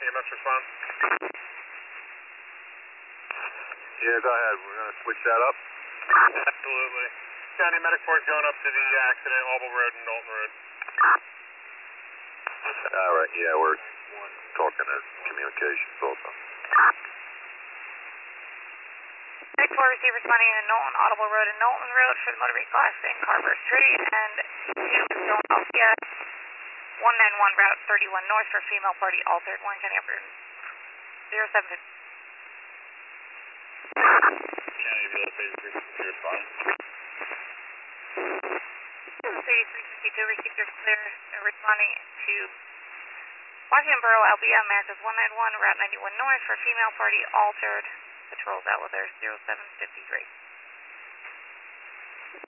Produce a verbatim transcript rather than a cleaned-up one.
E M S response? Yeah, go ahead. We're going to switch that up. Absolutely. County Medic Force going up to the accident, Auble Road and Knowlton Road. All right, yeah, we're talking to communications also. Medic four receive responding to Knowlton, Audible Road and Knowlton Road for the motor vehicle accident, Carver Street, and two Philadelphia, one nine one Route thirty-one North for female party altered, Warren County Upper, zero seven fifty. County Phase three fifty respond. Phase three fifty-two received your clear, uh, responding to Washington Borough, L B M, America's one nine one Route ninety-one North for female party altered. Patrols out with their zero seven fifty-three.